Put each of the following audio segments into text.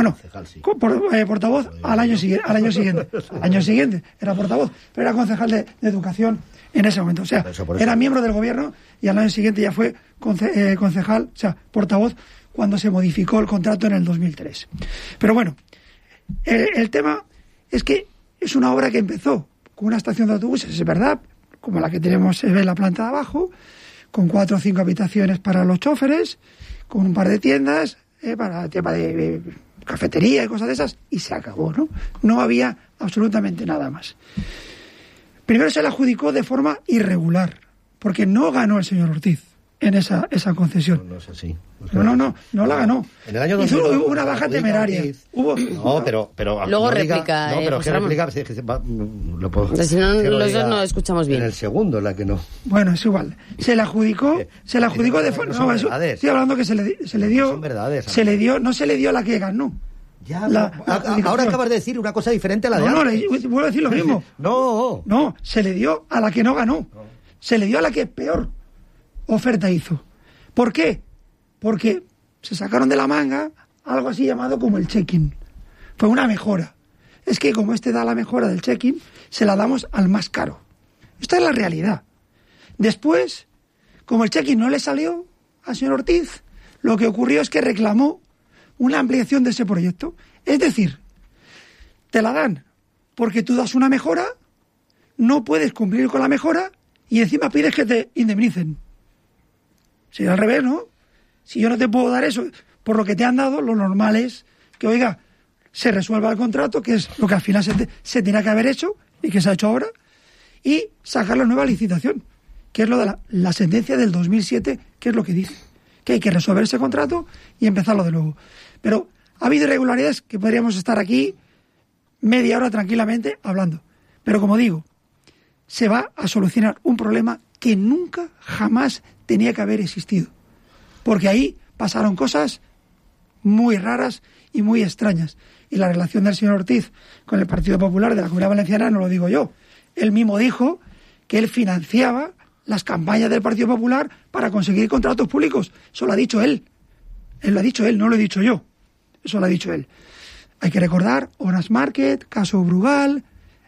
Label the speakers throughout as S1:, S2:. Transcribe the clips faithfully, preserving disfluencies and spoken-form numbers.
S1: Bueno, concejal, sí. por, eh, portavoz al año siguiente, al año siguiente, al año siguiente era portavoz, pero era concejal de, de educación en ese momento. O sea, por eso, por eso. Era miembro del gobierno y al año siguiente ya fue conce, eh, concejal, o sea, portavoz cuando se modificó el contrato en el dos mil tres. Pero bueno, el, el tema es que es una obra que empezó con una estación de autobuses, es verdad, como la que tenemos se ve en la planta de abajo, con cuatro o cinco habitaciones para los choferes, con un par de tiendas, eh, para tema de, de cafetería y cosas de esas, y se acabó, ¿no? No había absolutamente nada más. Primero se le adjudicó de forma irregular, porque no ganó el señor Ortiz en esa esa concesión.
S2: No, no es así.
S1: No, no, no, no la ganó.
S2: En el año dos mil
S1: Hizo hubo una baja temeraria. Hubo...
S2: No, pero... pero
S3: Luego
S2: no
S3: réplica,
S2: diga, no, pero
S3: eh,
S2: que réplica... Si, si, va, lo puedo,
S3: si no,
S2: si
S3: los
S2: diga,
S3: dos no escuchamos bien.
S2: En el segundo, la que no...
S1: Bueno, es igual. Se le adjudicó... Eh, se le adjudicó de forma... No, eso, estoy hablando que se le, se le dio...
S2: Son verdades.
S1: Se le dio... No se le dio a la que ganó.
S2: Ya, la, la ahora acabas de decir una cosa diferente a la
S1: no,
S2: de
S1: no,
S2: antes.
S1: No, vuelvo a decir lo mismo.
S2: No.
S1: No, se le dio a la que no ganó. No. Se le dio a la que peor oferta hizo. ¿Por qué? Porque se sacaron de la manga algo así llamado como el check-in. Fue una mejora. Es que como este da la mejora del check-in, se la damos al más caro. Esta es la realidad. Después, como el check-in no le salió al señor Ortiz, lo que ocurrió es que reclamó una ampliación de ese proyecto. Es decir, te la dan porque tú das una mejora, no puedes cumplir con la mejora y encima pides que te indemnicen. Si al revés, ¿no? Si yo no te puedo dar eso por lo que te han dado, lo normal es que, oiga, se resuelva el contrato, que es lo que al final se, te, se tenía que haber hecho y que se ha hecho ahora, y sacar la nueva licitación, que es lo de la, la sentencia del dos mil siete, que es lo que dice, que hay que resolver ese contrato y empezarlo de nuevo. Pero ha habido irregularidades que podríamos estar aquí media hora tranquilamente hablando. Pero como digo, se va a solucionar un problema que nunca, jamás tenía que haber existido. Porque ahí pasaron cosas muy raras y muy extrañas. Y la relación del señor Ortiz con el Partido Popular de la Comunidad Valenciana no lo digo yo. Él mismo dijo que él financiaba las campañas del Partido Popular para conseguir contratos públicos. Eso lo ha dicho él. Él lo ha dicho él, no lo he dicho yo. Eso lo ha dicho él. Hay que recordar Orange Market, caso Brugal,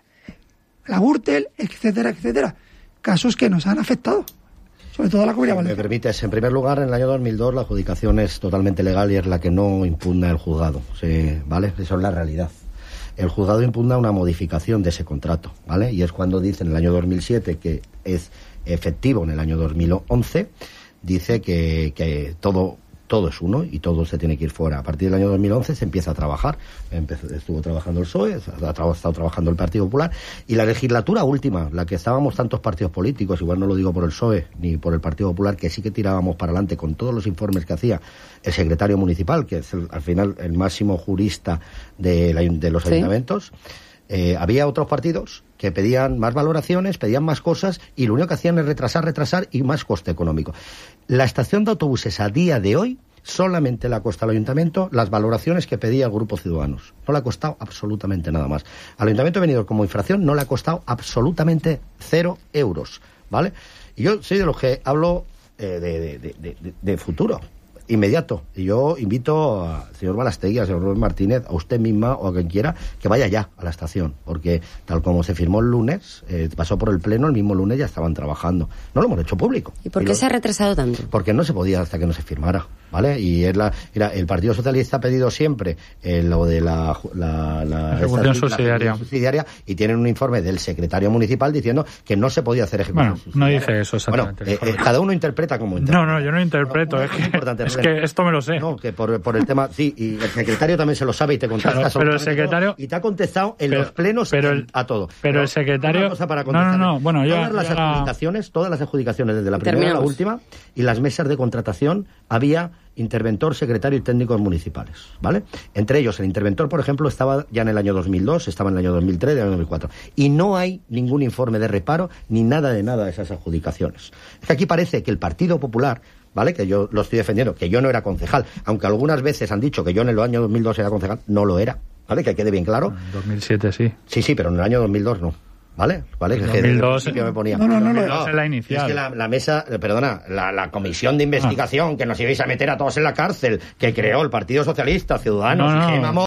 S1: la Gürtel, etcétera, etcétera. Casos que nos han afectado, sobre todo a la Comunidad Valenciana.
S2: Me permites, en primer lugar, en el año dos mil dos la adjudicación es totalmente legal y es la que no impugna el juzgado, ¿sí? ¿Vale? Eso es la realidad. El juzgado impugna una modificación de ese contrato, ¿vale? Y es cuando dice en el año dos mil siete que es efectivo en el año dos mil once, dice que, que todo... todo es uno y todo se tiene que ir fuera. A partir del año dos mil once se empieza a trabajar. Empezó, estuvo trabajando el P S O E, ha, ha estado trabajando el Partido Popular, y la legislatura última, la que estábamos tantos partidos políticos, igual no lo digo por el P S O E ni por el Partido Popular, que sí que tirábamos para adelante con todos los informes que hacía el secretario municipal, que es el, al final el máximo jurista de, la, de los ¿Sí? ayuntamientos. Eh, había otros partidos que pedían más valoraciones, pedían más cosas, y lo único que hacían es retrasar, retrasar y más coste económico. La estación de autobuses a día de hoy solamente le ha costado al ayuntamiento las valoraciones que pedía el Grupo Ciudadanos. No le ha costado absolutamente nada más. Al ayuntamiento venido como infracción no le ha costado absolutamente cero euros, ¿vale? Y yo soy de los que hablo eh, de, de, de, de, de futuro inmediato. Y yo invito al señor Balastegui, al señor Rubén Martínez, a usted misma o a quien quiera, que vaya ya a la estación, porque tal como se firmó el lunes, eh, pasó por el pleno, el mismo lunes ya estaban trabajando. No lo hemos hecho público.
S3: ¿Y por qué
S2: y lo,
S3: se ha retrasado tanto?
S2: Porque no se podía hasta que no se firmara, ¿vale? Y es la, era, el Partido Socialista ha pedido siempre eh, lo de la, la, la
S4: ejecución
S2: esta,
S4: subsidiaria.
S2: La subsidiaria, y tienen un informe del secretario municipal diciendo que no se podía hacer ejecución
S4: bueno,
S2: subsidiaria.
S4: No dice eso exactamente.
S2: Bueno, eh, eh, cada uno interpreta como interpreta.
S4: No, no, yo no interpreto.
S2: No,
S4: es,
S2: es,
S4: que,
S2: importante,
S4: es que esto me lo sé.
S2: No, que por, por el tema, sí, y el secretario también se lo sabe y te contesta.
S4: Claro, pero el secretario
S2: y te ha contestado en
S4: pero,
S2: los plenos
S4: pero el,
S2: a todo.
S4: Pero, pero el secretario.
S2: Una cosa para
S4: no, no, no, bueno,
S2: todas
S4: ya,
S2: las
S4: ya...
S2: adjudicaciones, todas las adjudicaciones desde la primera a la última, y las mesas de contratación había interventor, secretario y técnicos municipales, ¿vale? Entre ellos, el interventor, por ejemplo, estaba ya en el año dos mil dos, estaba en el año dos mil tres, en el año dos mil cuatro. Y no hay ningún informe de reparo ni nada de nada de esas adjudicaciones. Es que aquí parece que el Partido Popular, ¿vale?, que yo lo estoy defendiendo, que yo no era concejal, aunque algunas veces han dicho que yo en el año dos mil dos era concejal, no lo era, ¿vale? Que quede bien claro.
S4: En dos mil siete sí.
S2: Sí, sí, pero en el año dos mil dos no. ¿Vale? ¿Vale?
S4: dos mil dos,
S2: que me ponía.
S1: No, no, no,
S4: no,
S1: no.
S4: Es la inicial.
S2: Es que la, la mesa, perdona, la, la comisión de investigación ah. que nos ibais a meter a todos en la cárcel, que creó el Partido Socialista, Ciudadanos,
S4: no, no.
S2: y Gemma